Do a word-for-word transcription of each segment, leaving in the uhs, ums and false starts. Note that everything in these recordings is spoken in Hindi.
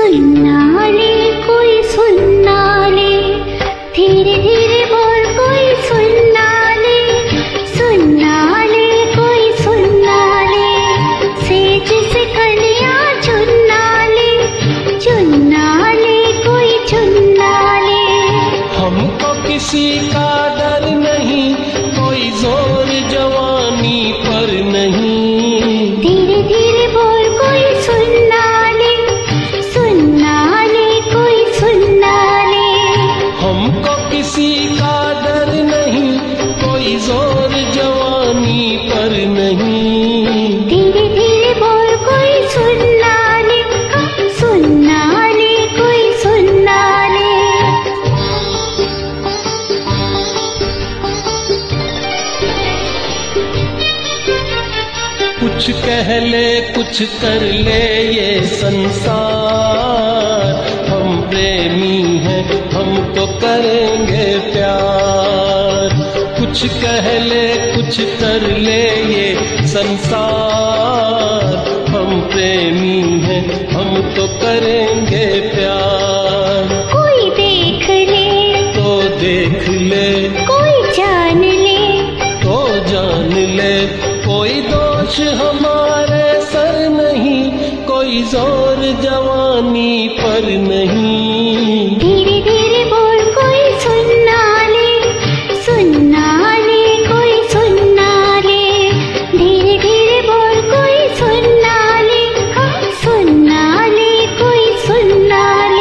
सुनना ले कोई सुनना ले, धीरे धीरे बोल कोई सुनना ले, सुनना ले कोई सुनना ले, सेज से कलियां चुनना ले, चुनना ले कोई चुनना ले। हमको किसी का डर नहीं, कोई जोर जवानी पर नहीं, धीरे धीरे बोल कोई सुनना ले, सुनना ले कोई सुनना ले। हमको किसी का डर नहीं, कोई जोर जवानी पर नहीं, धीरे धीरे बोल कोई सुनना ले, सुनना ले कोई सुनना ले। कुछ कह ले कुछ कर ले ये संसार, हम प्रेमी हैं हम तो करेंगे प्यार। कुछ कह ले कुछ कर ले ये संसार, हम प्रेमी हैं हम तो करेंगे प्यार। कोई देख ले तो देख ले, कोई जान ले तो जान ले, कोई दोष हमारे सर नहीं, कोई जोर जवानी पर नहीं, धीरे धीरे बोल कोई सुनना ले, सुनना ले कोई सुनना ले, धीरे धीरे बोल कोई सुनना ले, सुनना ले कोई सुनना ले।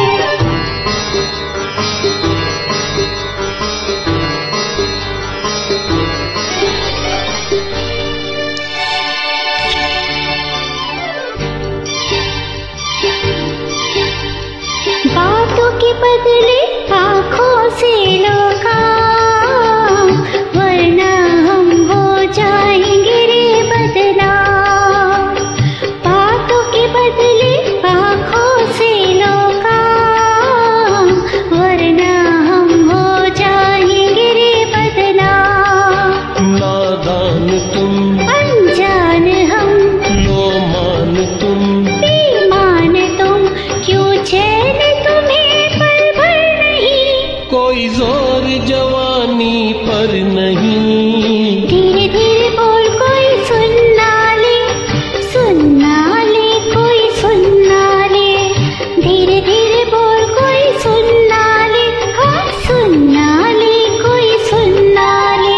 बातों के बदले आँखों से लो काम, वरना हम हो जाएंगे रे बदनाम। बातों के बदले आँखों से लो काम, वरना हम हो जाएंगे रे बदनाम। नादान तुम अनजान हम, लो मान तुम, बेईमान तुम, क्यों चैन तुम्हें पल भर नहीं, कोई जोर जवानी पर नहीं, धीरे धीरे बोल कोई सुनना ले, सुनना ले कोई सुनना ले, धीरे धीरे बोल कोई सुनना ले, हाँ सुनना ले कोई सुनना ले।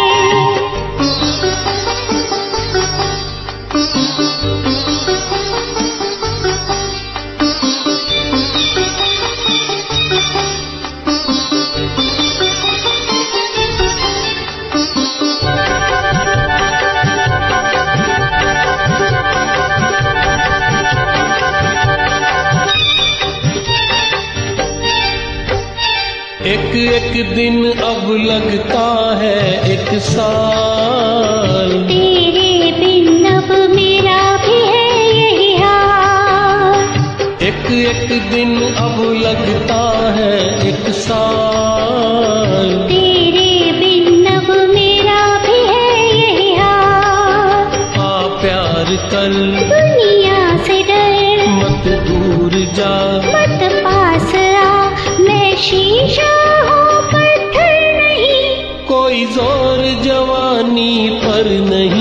एक एक दिन अब लगता है एक साल, तेरे बिन अब मेरा भी है यही हाल। एक एक दिन अब लगता है एक साल, तेरे बिन अब मेरा भी है यही हाल। आ प्यार कर दुनिया से डर, मत दूर जा, मत पास आ, मैं शीशा हूँ पत्थर नहीं, कोई जोर जवानी पर नहीं।